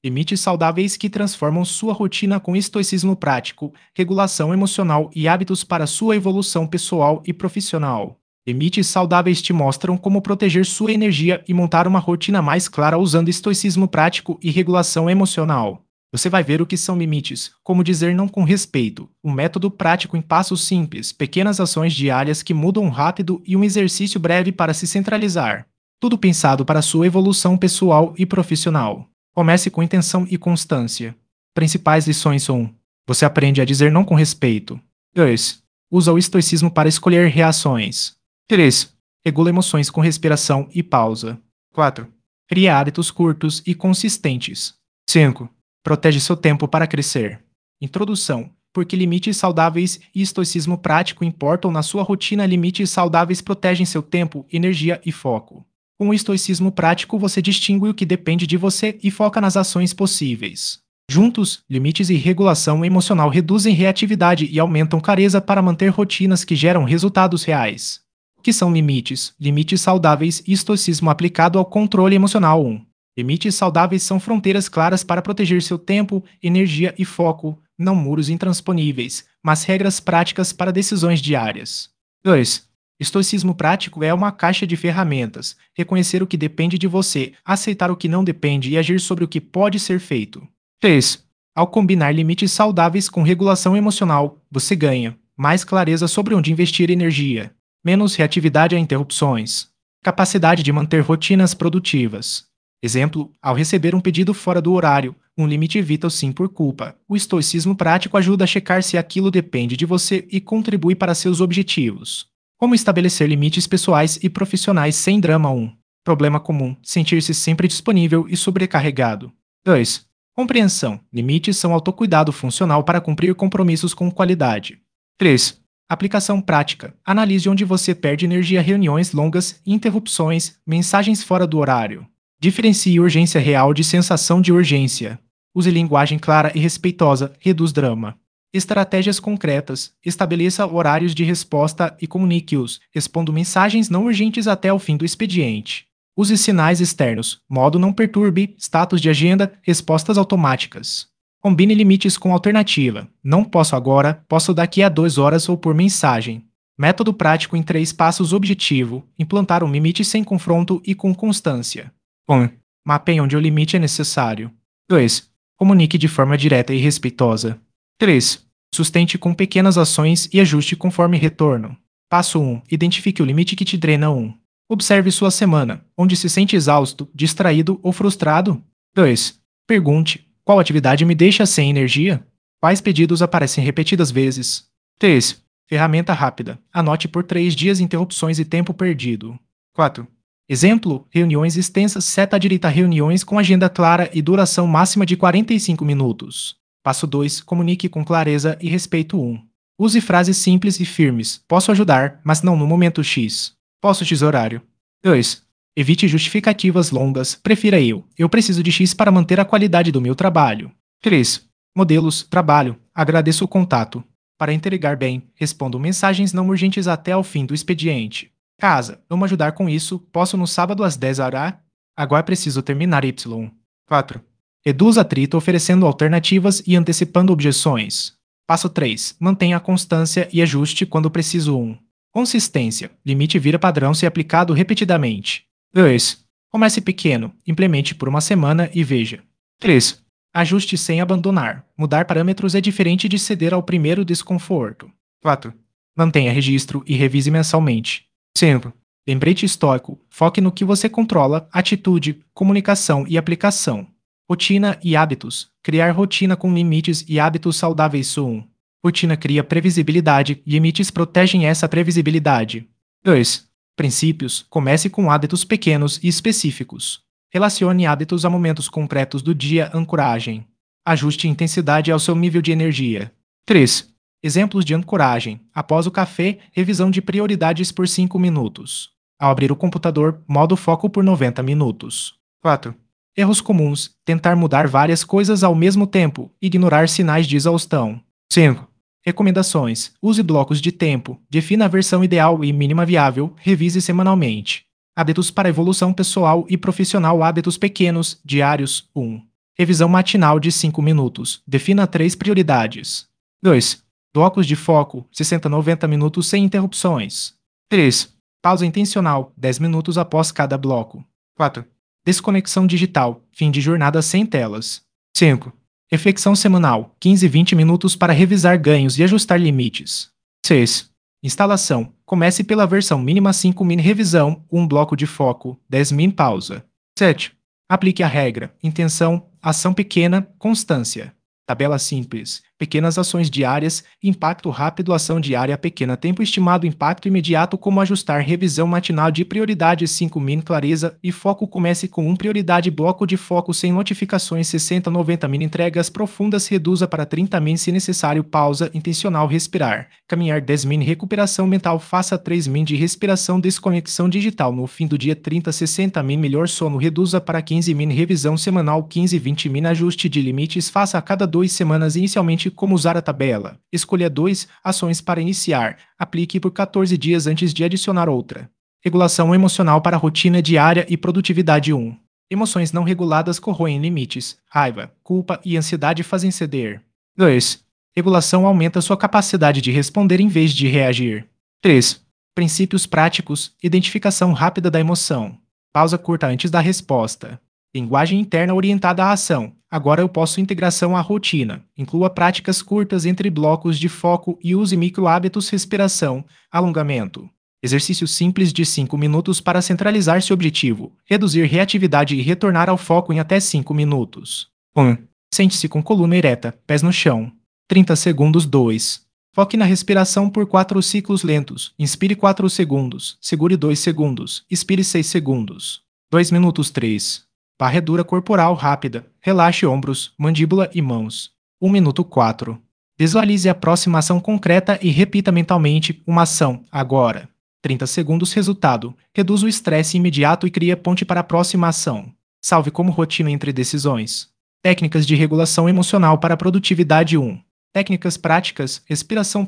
Limites saudáveis que transformam sua rotina com estoicismo prático, regulação emocional e hábitos para sua evolução pessoal e profissional. Limites saudáveis te mostram como proteger sua energia e montar uma rotina mais clara usando estoicismo prático e regulação emocional. Você vai ver o que são limites, como dizer não com respeito, um método prático em passos simples, pequenas ações diárias que mudam rápido e um exercício breve para se centralizar. Tudo pensado para sua evolução pessoal e profissional. Comece com intenção e constância. Principais lições 1. Você aprende a dizer não com respeito. 2. Usa o estoicismo para escolher reações. 3. Regula emoções com respiração e pausa. 4. Cria hábitos curtos e consistentes. 5. Protege seu tempo para crescer. Introdução. Porque limites saudáveis e estoicismo prático importam na sua rotina, limites saudáveis protegem seu tempo, energia e foco. Com o estoicismo prático, você distingue o que depende de você e foca nas ações possíveis. Juntos, limites e regulação emocional reduzem reatividade e aumentam clareza para manter rotinas que geram resultados reais. O que são limites? Limites saudáveis e estoicismo aplicado ao controle emocional 1. Limites saudáveis são fronteiras claras para proteger seu tempo, energia e foco, não muros intransponíveis, mas regras práticas para decisões diárias. 2. Estoicismo prático é uma caixa de ferramentas, reconhecer o que depende de você, aceitar o que não depende e agir sobre o que pode ser feito. 3. Ao combinar limites saudáveis com regulação emocional, você ganha mais clareza sobre onde investir energia, menos reatividade a interrupções, capacidade de manter rotinas produtivas. Exemplo, ao receber um pedido fora do horário, um limite evita o sim por culpa. O estoicismo prático ajuda a checar se aquilo depende de você e contribui para seus objetivos. Como estabelecer limites pessoais e profissionais sem drama 1. Problema comum, sentir-se sempre disponível e sobrecarregado. 2. Compreensão. Limites são autocuidado funcional para cumprir compromissos com qualidade. 3. Aplicação prática. Analise onde você perde energia, reuniões longas, interrupções, mensagens fora do horário. Diferencie urgência real de sensação de urgência. Use linguagem clara e respeitosa, reduz drama. Estratégias concretas. Estabeleça horários de resposta e comunique-os. Responda mensagens não urgentes até o fim do expediente. Use sinais externos. Modo não perturbe, status de agenda, respostas automáticas. Combine limites com alternativa. Não posso agora, posso daqui a 2 horas ou por mensagem. Método prático em 3 passos. Objetivo. Implantar um limite sem confronto e com constância. 1. Mapeie onde o limite é necessário. 2. Comunique de forma direta e respeitosa. 3. Sustente com pequenas ações e ajuste conforme retorno. Passo 1. Identifique o limite que te drena 1. Observe sua semana, onde se sente exausto, distraído ou frustrado. 2. Pergunte: qual atividade me deixa sem energia? Quais pedidos aparecem repetidas vezes? 3. Ferramenta rápida. Anote por 3 dias interrupções e tempo perdido. 4. Exemplo: reuniões extensas. Seta à direita reuniões com agenda clara e duração máxima de 45 minutos. Passo 2. Comunique com clareza e respeito 1. Use frases simples e firmes. Posso ajudar, mas não no momento X. Posso X horário. 2. Evite justificativas longas. Prefira eu. Eu preciso de X para manter a qualidade do meu trabalho. 3. Modelos. Trabalho. Agradeço o contato. Para entregar bem, respondo mensagens não urgentes até ao fim do expediente. Casa. Vamos ajudar com isso. Posso no sábado às 10 horas? Agora preciso terminar Y. 4. Reduz atrito oferecendo alternativas e antecipando objeções. Passo 3. Mantenha a constância e ajuste quando preciso 1. Consistência. Limite vira padrão se aplicado repetidamente. 2. Comece pequeno. Implemente por uma semana e veja. 3. Ajuste sem abandonar. Mudar parâmetros é diferente de ceder ao primeiro desconforto. 4. Mantenha registro e revise mensalmente. 5. Lembrete estoico. Foque no que você controla, atitude, comunicação e aplicação. Rotina e hábitos. Criar rotina com limites e hábitos saudáveis 1. Rotina cria previsibilidade, limites protegem essa previsibilidade. 2. Princípios. Comece com hábitos pequenos e específicos. Relacione hábitos a momentos concretos do dia. Ancoragem. Ajuste intensidade ao seu nível de energia. 3. Exemplos de ancoragem. Após o café, revisão de prioridades por 5 minutos. Ao abrir o computador, modo foco por 90 minutos. 4. Erros comuns. Tentar mudar várias coisas ao mesmo tempo. Ignorar sinais de exaustão. 5. Recomendações. Use blocos de tempo. Defina a versão ideal e mínima viável. Revise semanalmente. Hábitos para evolução pessoal e profissional. Hábitos pequenos, diários 1. Revisão matinal de 5 minutos. Defina 3 prioridades. 2. Blocos de foco, 60 a 90 minutos sem interrupções. 3. Pausa intencional, 10 minutos após cada bloco. 4. Desconexão digital, fim de jornada sem telas. 5. Reflexão semanal, 15 a 20 minutos para revisar ganhos e ajustar limites. 6. Instalação, comece pela versão mínima 5 min revisão, 1 bloco de foco, 10 min pausa. 7. Aplique a regra, intenção, ação pequena, constância. Tabela simples, pequenas ações diárias, impacto rápido, ação diária pequena, tempo estimado, impacto imediato, como ajustar, revisão matinal de prioridades 5 min, clareza e foco, comece com 1 prioridade, bloco de foco sem notificações 60 a 90 min, entregas profundas, reduza para 30 min se necessário, pausa, intencional, respirar, caminhar 10 min, recuperação mental, faça 3 min de respiração, desconexão digital, no fim do dia 30 a 60 min, melhor sono, reduza para 15 min, revisão semanal 15 a 20 min, ajuste de limites, faça a cada 2 semanas inicialmente, como usar a tabela. Escolha 2 ações para iniciar. Aplique por 14 dias antes de adicionar outra. Regulação emocional para a rotina diária e produtividade 1. Emoções não reguladas corroem limites. Raiva, culpa e ansiedade fazem ceder. 2. Regulação aumenta sua capacidade de responder em vez de reagir. 3. Princípios práticos. Identificação rápida da emoção. Pausa curta antes da resposta. Linguagem interna orientada à ação. Agora eu posso integração à rotina. Inclua práticas curtas entre blocos de foco e use micro-hábitos, respiração, alongamento. Exercício simples de 5 minutos para centralizar seu objetivo, reduzir reatividade e retornar ao foco em até 5 minutos. 1. Sente-se com coluna ereta, pés no chão. 30 segundos. 2. Foque na respiração por 4 ciclos lentos. Inspire 4 segundos, segure 2 segundos, expire 6 segundos. 2 minutos. 3. Varredura corporal rápida. Relaxe ombros, mandíbula e mãos. 1 minuto. 4. Visualize a próxima ação concreta e repita mentalmente uma ação, agora. 30 segundos. Resultado. Reduz o estresse imediato e cria ponte para a próxima ação. Salve como rotina entre decisões. Técnicas de regulação emocional para a produtividade 1. Técnicas práticas. Respiração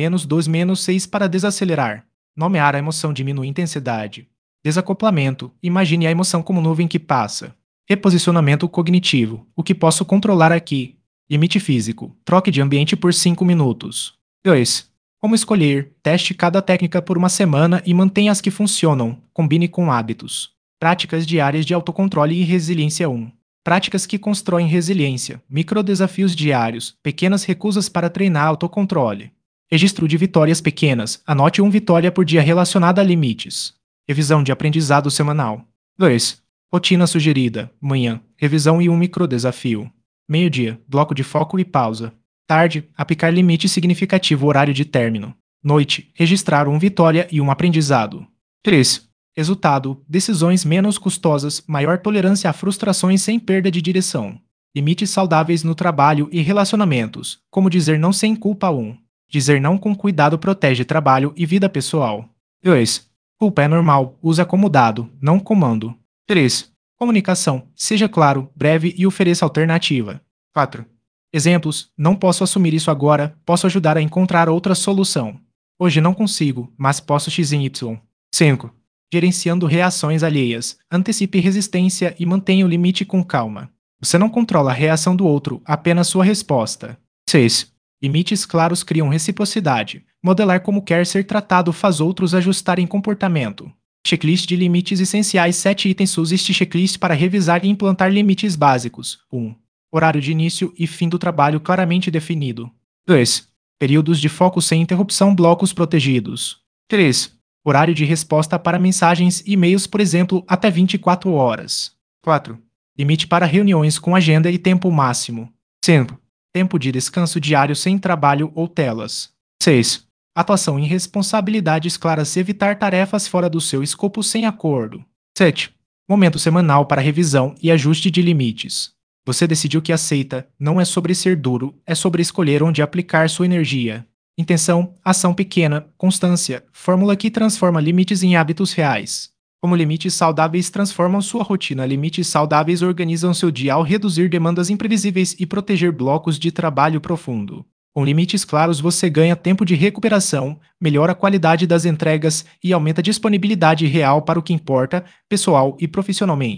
4-2-6 para desacelerar. Nomear a emoção diminui intensidade. Desacoplamento. Imagine a emoção como nuvem que passa. Reposicionamento cognitivo. O que posso controlar aqui? Limite físico. Troque de ambiente por 5 minutos. 2. Como escolher? Teste cada técnica por uma semana e mantenha as que funcionam. Combine com hábitos. Práticas diárias de autocontrole e resiliência 1. Práticas que constroem resiliência. Microdesafios diários. Pequenas recusas para treinar autocontrole. Registro de vitórias pequenas. Anote 1 vitória por dia relacionada a limites. Revisão de aprendizado semanal. 2. Rotina sugerida. Manhã, revisão e 1 microdesafio. Meio-dia, bloco de foco e pausa. Tarde, aplicar limite significativo, horário de término. Noite, registrar 1 vitória e 1 aprendizado. 3. Resultado, decisões menos custosas, maior tolerância a frustrações sem perda de direção. Limites saudáveis no trabalho e relacionamentos, como dizer não sem culpa 1. Dizer não com cuidado protege trabalho e vida pessoal. 2. Culpa é normal, use acomodado, não comando. 3. Comunicação. Seja claro, breve e ofereça alternativa. 4. Exemplos. Não posso assumir isso agora, posso ajudar a encontrar outra solução. Hoje não consigo, mas posso x em y. 5. Gerenciando reações alheias. Antecipe resistência e mantenha o limite com calma. Você não controla a reação do outro, apenas sua resposta. 6. Limites claros criam reciprocidade. Modelar como quer ser tratado faz outros ajustarem comportamento. Checklist de limites essenciais. 7 itens. Use este checklist para revisar e implantar limites básicos. 1. Horário de início e fim do trabalho claramente definido. 2. Períodos de foco sem interrupção. Blocos protegidos. 3. Horário de resposta para mensagens e e-mails, por exemplo, até 24 horas. 4. Limite para reuniões com agenda e tempo máximo. 5. Tempo de descanso diário sem trabalho ou telas. 6. Atuação em responsabilidades claras. Evitar tarefas fora do seu escopo sem acordo. 7. Momento semanal para revisão e ajuste de limites. Você decidiu que aceita, não é sobre ser duro, é sobre escolher onde aplicar sua energia. Intenção, ação pequena, constância, fórmula que transforma limites em hábitos reais. Como limites saudáveis transformam sua rotina, limites saudáveis organizam seu dia ao reduzir demandas imprevisíveis e proteger blocos de trabalho profundo. Com limites claros você ganha tempo de recuperação, melhora a qualidade das entregas e aumenta a disponibilidade real para o que importa, pessoal e profissionalmente.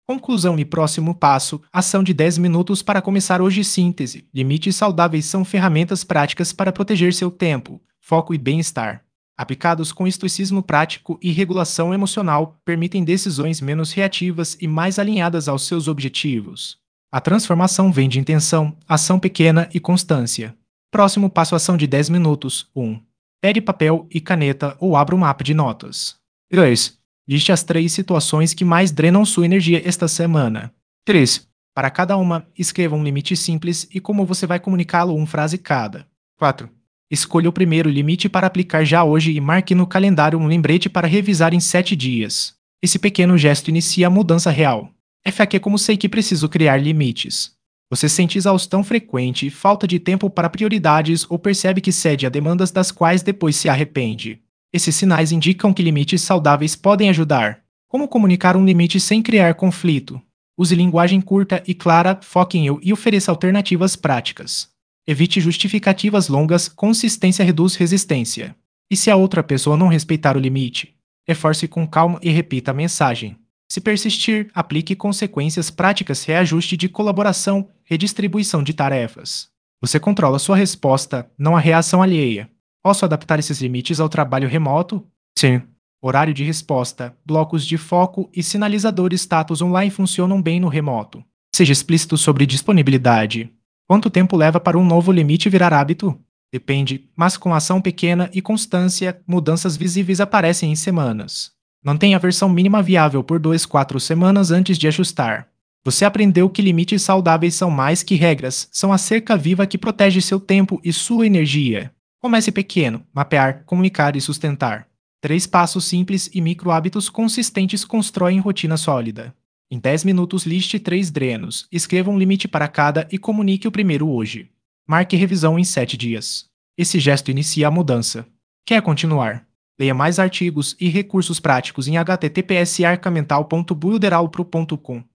Conclusão e próximo passo: ação de 10 minutos para começar hoje. Síntese: limites saudáveis são ferramentas práticas para proteger seu tempo, foco e bem-estar. Aplicados com estoicismo prático e regulação emocional, permitem decisões menos reativas e mais alinhadas aos seus objetivos. A transformação vem de intenção, ação pequena e constância. Próximo passo: ação de 10 minutos. 1. Pegue papel e caneta ou abra um mapa de notas. 2. Liste as 3 situações que mais drenam sua energia esta semana. 3. Para cada uma, escreva um limite simples e como você vai comunicá-lo, uma frase cada. 4. Escolha o primeiro limite para aplicar já hoje e marque no calendário um lembrete para revisar em 7 dias. Esse pequeno gesto inicia a mudança real. FAQ: como sei que preciso criar limites? Você sente exaustão frequente, falta de tempo para prioridades ou percebe que cede a demandas das quais depois se arrepende? Esses sinais indicam que limites saudáveis podem ajudar. Como comunicar um limite sem criar conflito? Use linguagem curta e clara, foque em eu e ofereça alternativas práticas. Evite justificativas longas, consistência reduz resistência. E se a outra pessoa não respeitar o limite? Reforce com calma e repita a mensagem. Se persistir, aplique consequências práticas, reajuste de colaboração, redistribuição de tarefas. Você controla sua resposta, não a reação alheia. Posso adaptar esses limites ao trabalho remoto? Sim. Horário de resposta, blocos de foco e sinalizadores status online funcionam bem no remoto. Seja explícito sobre disponibilidade. Quanto tempo leva para um novo limite virar hábito? Depende, mas com ação pequena e constância, mudanças visíveis aparecem em semanas. Mantenha a versão mínima viável por 2-4 semanas antes de ajustar. Você aprendeu que limites saudáveis são mais que regras, são a cerca viva que protege seu tempo e sua energia. Comece pequeno: mapear, comunicar e sustentar. 3 passos simples e micro hábitos consistentes constroem rotina sólida. Em 10 minutos, liste 3 drenos, escreva um limite para cada e comunique o primeiro hoje. Marque revisão em 7 dias. Esse gesto inicia a mudança. Quer continuar? Leia mais artigos e recursos práticos em https://arcamental.builderalpro.com.